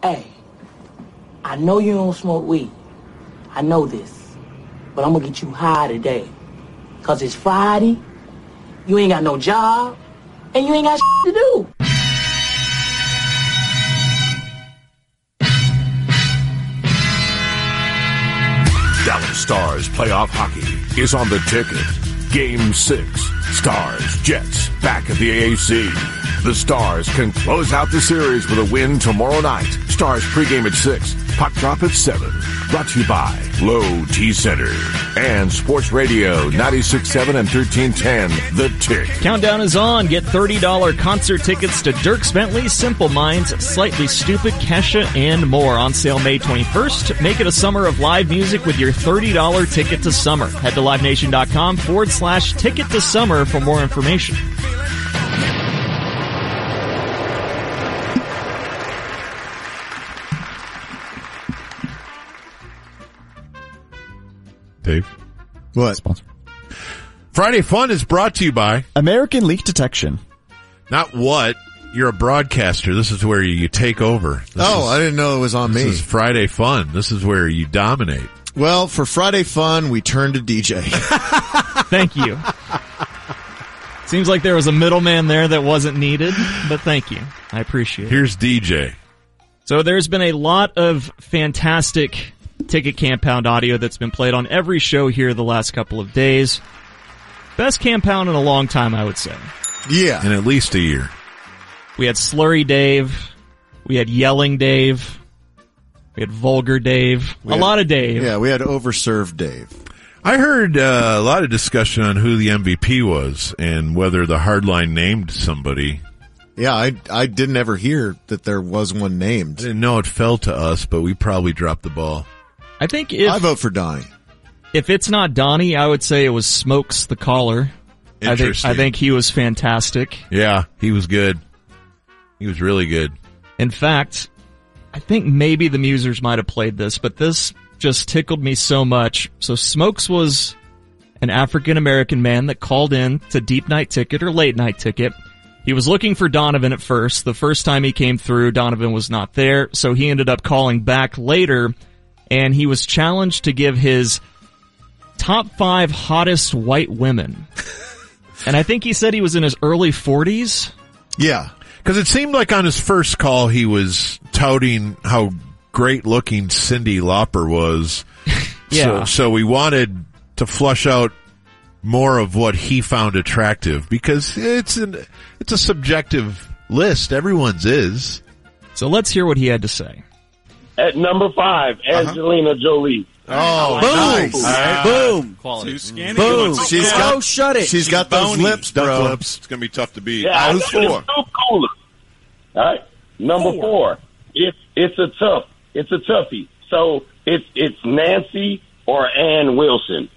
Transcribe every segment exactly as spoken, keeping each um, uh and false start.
Hey, I know you don't smoke weed. I know this. But I'm gonna get you high today. Cause it's Friday, you ain't got no job, and you ain't got shit to do. Dallas Stars playoff hockey is on the ticket. Game six. Stars, Jets, back at the A A C. The Stars can close out the series with a win tomorrow night. Stars pregame at six. Puck drop at seven. Brought to you by Low T Center and Sports Radio ninety-six point seven and thirteen ten. The Tick. Countdown is on. Get thirty dollars concert tickets to Dierks Bentley, Simple Minds, Slightly Stupid, Kesha, and more on sale May twenty-first. Make it a summer of live music with your thirty dollars ticket to summer. Head to livenation.com forward slash ticket to summer for more information. Dave? What? Sponsor. Friday Fun is brought to you by American Leak Detection. Not what. You're a broadcaster. This is where you take over. This oh, is, I didn't know it was on this me. This is Friday Fun. This is where you dominate. Well, for Friday Fun, we turn to D J. Thank you. Seems like there was a middleman there that wasn't needed, but thank you. I appreciate it. Here's D J. So there's been a lot of fantastic Ticket Campound audio that's been played on every show here the last couple of days. Best Campound in a long time, I would say. Yeah. In at least a year. We had Slurry Dave. We had Yelling Dave. We had Vulgar Dave. We a had, lot of Dave. Yeah, we had Overserved Dave. I heard uh, a lot of discussion on who the M V P was and whether the Hardline named somebody. Yeah, I I didn't ever hear that there was one named. I didn't know it fell to us, but we probably dropped the ball. I think if I vote for Donnie. If it's not Donnie, I would say it was Smokes the caller. I think Interesting. I think he was fantastic. Yeah, he was good. He was really good. In fact, I think maybe the Musers might have played this, but this just tickled me so much. So Smokes was an African-American man that called in to Deep Night Ticket or Late Night Ticket. He was looking for Donovan at first. The first time he came through, Donovan was not there, so he ended up calling back later, and he was challenged to give his top five hottest white women. And I think he said he was in his early forties. Yeah. Because it seemed like on his first call he was touting how great-looking Cyndi Lauper was. Yeah. So, so we wanted to flush out more of what he found attractive because it's an it's a subjective list. Everyone's is. So let's hear what he had to say. At number five, Angelina uh-huh. Jolie. Oh, boom! nice. All right. Boom! Quality. Too skinny. Boom! She's got, oh, shut it. She's, She's got those bony. lips, Duck bro. lips. It's gonna be tough to beat. Yeah, Uh, I who's got four? this soup cooler. All right, number four. four. It's it's a tough. It's a toughie. So it's it's Nancy or Ann Wilson.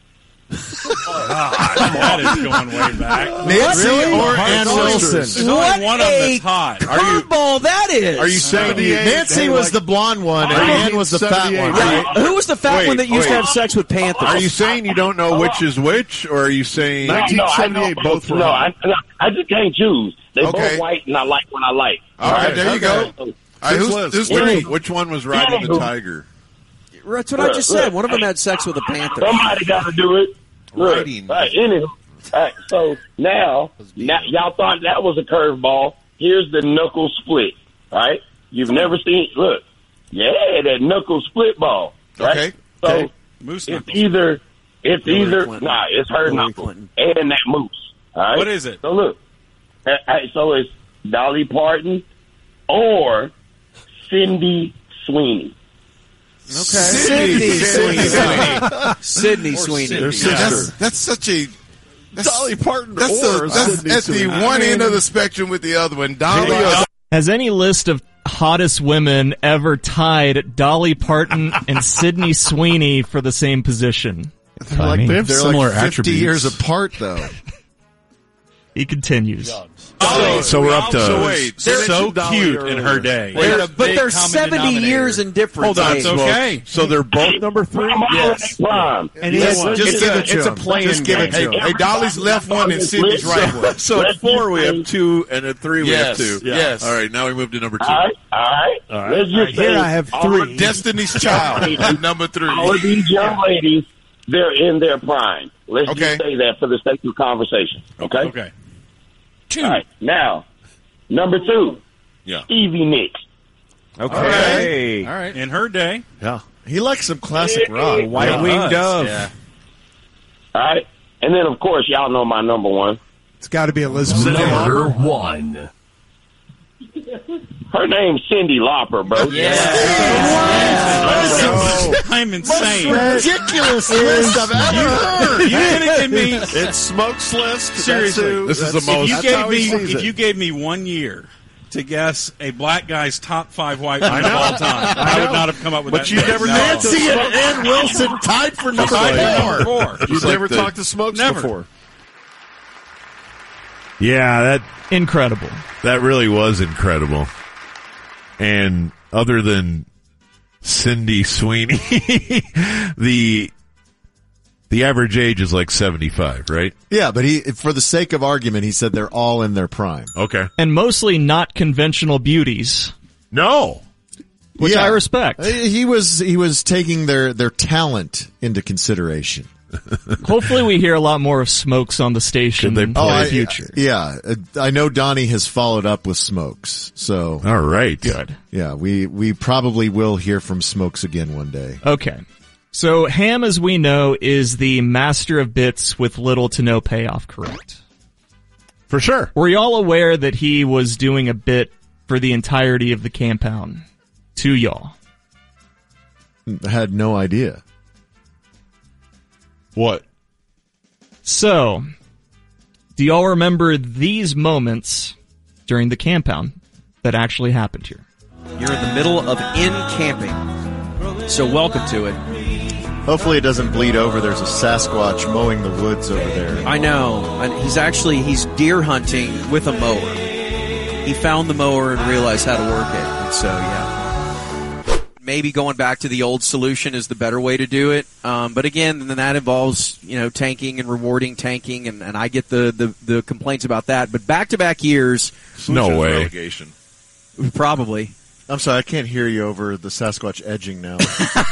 That is going way back. Nancy Really? or Hard Ann choices. Wilson? There's What only one of them a that's hot. Are you curveball that is. are you seventy-eight? Nancy Hey, was like- the blonde one, and Are you Ann was the fat seventy-eight? one. Right. Right? Who was the fat Wait, one that used to wait. have sex with Panthers? Are you saying you don't know which is which, or are you saying No, nineteen I seventy-eight know both were No, hot? I, no, I just can't choose. They Okay. both white, and I like what I like. All right, there you go. So, All right, who's, list. who's Which- which, which one was riding the tiger? That's what I just said. One of them had sex with a Panther. Somebody got to do it. Look, Writing. all right, anywho, all right, so now, now, y'all thought that was a curveball. Here's the knuckle split. All right, you've never seen. Look, yeah, that knuckle split ball. Right? Okay. So Okay. Moose it's knuckles. either it's Hillary either Clinton. nah, it's her Hillary knuckle Clinton. and that moose. All right, What is it? So look, all right, so it's Dolly Parton or Cindy Sweeney. Sydney Sweeney. Sydney Sweeney. Their sister. That's, that's such a that's, Dolly Parton That's, or a, that's Sydney at the Sweeney. one end of the spectrum with the other one. Dolly or Has any list of hottest women ever tied Dolly Parton and Sydney Sweeney for the same position? Like they have They're similar like fifty attributes. years apart, though. He continues. So, so we're up to So wait, They're so Dolly cute earlier. in her day. Wait, They're- but they're seventy years in difference. Hold on, That's okay. So they're both number three? Yes. Prime. And Yes, it's, just it's, give a, it to it's a him. playing Just give it game. to him. Hey, Dolly's left one and Cindy's right one. So at four we have two, and at three we Yes, have two. yes. All right, now we move to number two. All right, all right. All right. Let's just say Here I have all three. of these- Destiny's Child at number three. All of these young ladies, they're in their prime. Let's Okay. just say that for the sake of conversation. Okay. Okay. All right. Now, number two, Yeah. Stevie Nicks. Okay. All right. In her day. Yeah. He likes some classic rock. White Winged Dove. Yeah. All right. And then, of course, y'all know my number one. It's got to be Elizabeth. Number one. Her name's Cyndi Lauper, bro. I'm insane. Ridiculous list I've ever heard. You kidding me? It's Smoke's list. Seriously. This is the If most. you That's gave how he me sees if it. you gave me one year to guess a black guy's top five white men of all time, I, would not have come up with But that. you never no. Nancy and, and Wilson tied for number Tied for four. number four. You've You've like never the- talked to Smokes Never. before. Yeah, that Incredible. that really was incredible. And other than Cindy Sweeney, the the average age is like seventy-five, right? Yeah, but he, for the sake of argument, he said they're all in their prime. Okay. And mostly not conventional beauties, No. which Yeah. I respect. Uh, He was he was taking their, their talent into consideration. Hopefully we hear a lot more of Smokes on the station Could they in play- the Oh, I, future. yeah, uh, I know Donnie has followed up with Smokes, so All right. Good. yeah, we we probably will hear from Smokes again one day. Okay. So Ham, as we know, is the master of bits with little to no payoff, correct? For sure. Were y'all aware that he was doing a bit for the entirety of the compound to y'all? I had no idea. What? So, do y'all remember these moments during the compound that actually happened here? You're in the middle of in camping, so welcome to it. Hopefully it doesn't bleed over. There's a Sasquatch mowing the woods over there. I know, and he's actually he's deer hunting with a mower. He found the mower and realized how to work it, and so yeah. Maybe going back to the old solution is the better way to do it. Um, but again, then that involves, you know, tanking and rewarding tanking, and, and I get the, the, the complaints about that. But back-to-back years, No way. Relegation. probably. I'm sorry, I can't hear you over the Sasquatch edging now.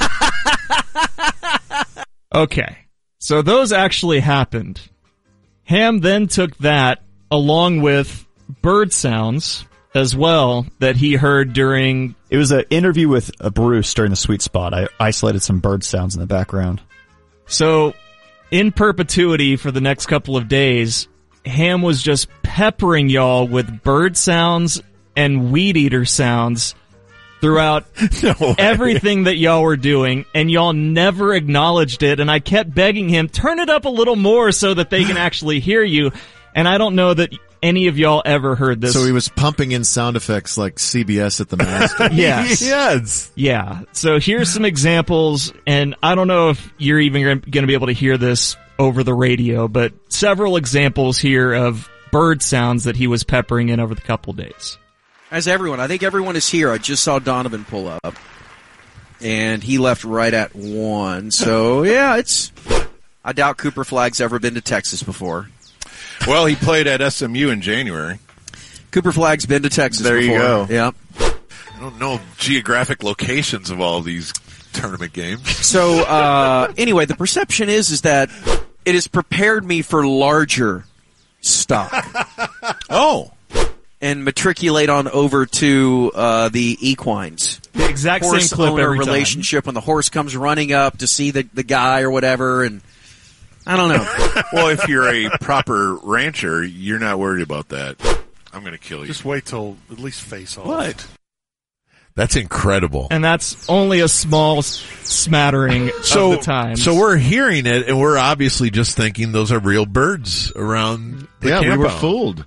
Okay. So those actually happened. Ham then took that along with bird sounds as well that he heard during. It was an interview with uh, Bruce during the Sweet Spot. I isolated some bird sounds in the background. So, in perpetuity for the next couple of days, Ham was just peppering y'all with bird sounds and weed eater sounds throughout No way. everything that y'all were doing, and y'all never acknowledged it, and I kept begging him, turn it up a little more so that they can actually hear you, and I don't know that any of y'all ever heard this. So he was pumping in sound effects like C B S at the Master. Yes. Yes. Yeah. So here's some examples, and I don't know if you're even going to be able to hear this over the radio, but several examples here of bird sounds that he was peppering in over the couple days. As everyone, I think everyone is here. I just saw Donovan pull up, and he left right at one. So yeah, it's. I doubt Cooper Flagg's ever been to Texas before. Well, he played at S M U in January. Cooper Flagg's been to Texas There you before. go. Yep. I don't know geographic locations of all these tournament games. So uh, anyway, the perception is is that it has prepared me for larger stock. Oh. And matriculate on over to uh, the equines. The exact same Horse clip owner every time. relationship when the horse comes running up to see the, the guy or whatever, and I don't know. Well, if you're a proper rancher, you're not worried about that. I'm going to kill you. Just wait till at least face off. What? That's incredible. And that's only a small s- smattering So, of the times. so we're hearing it, and we're obviously just thinking those are real birds around the Yeah, we were compound. fooled.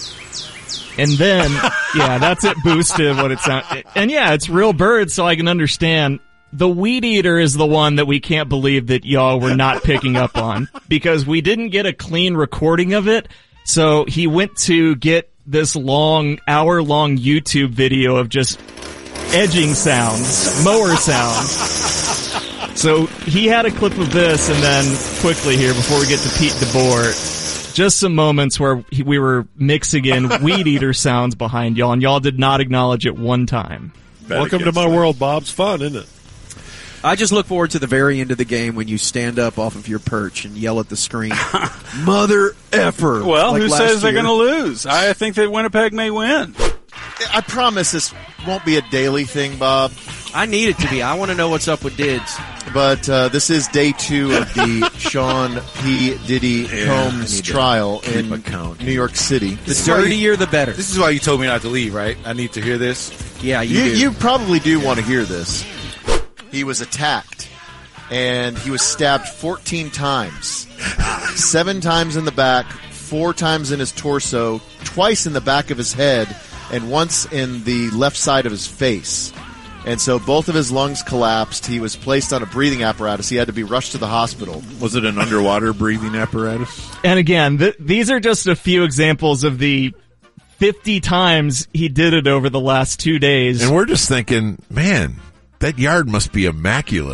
And then, yeah, that's it boosted what it sounds. And yeah, it's real birds, so I can understand. The weed eater is the one that we can't believe that y'all were not picking up on, because we didn't get a clean recording of it, So he went to get this long, hour-long YouTube video of just edging sounds, mower sounds. So he had a clip of this, and then quickly here, before we get to Pete DeBoer, just some moments where he, we were mixing in weed eater sounds behind y'all, and y'all did not acknowledge it one time. Welcome to my world, Bob. It's fun, isn't it? I just look forward to the very end of the game when you stand up off of your perch and yell at the screen, "Mother effer!" Well, like who last says they're year. going to lose? I think that Winnipeg may win. I promise this won't be a daily thing, Bob. I need it to be. I want to know what's up with Dids. But uh, this is day two of the Sean P. Diddy Yeah, Combs trial keep in account. New York City. The dirtier, the better. This is why you told me not to leave, right? I need to hear this. Yeah, you, You, do. you probably do want to hear this. He was attacked, and he was stabbed fourteen times. Seven times in the back, four times in his torso, twice in the back of his head, and once in the left side of his face. And so both of his lungs collapsed. He was placed on a breathing apparatus. He had to be rushed to the hospital. Was it an underwater breathing apparatus? And again, th- these are just a few examples of the fifty times he did it over the last two days. And we're just thinking, man, that yard must be immaculate.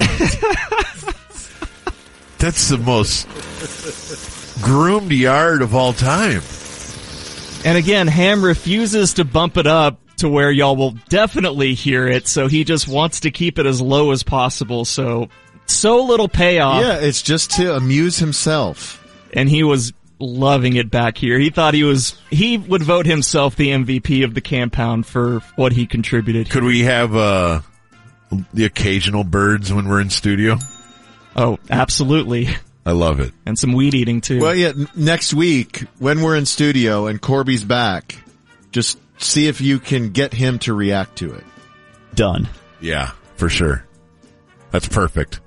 That's the most groomed yard of all time. And again, Ham refuses to bump it up to where y'all will definitely hear it, so he just wants to keep it as low as possible, so so little payoff. Yeah, it's just to amuse himself. And he was loving it back here. He thought he was, he would vote himself the M V P of the compound for what he contributed. Could we have uh, the occasional birds when we're in studio? Oh, absolutely. I love it. And some weed eating, too. Well, yeah, n- next week, when we're in studio and Corby's back, just see if you can get him to react to it. Done. Yeah, for sure. That's perfect.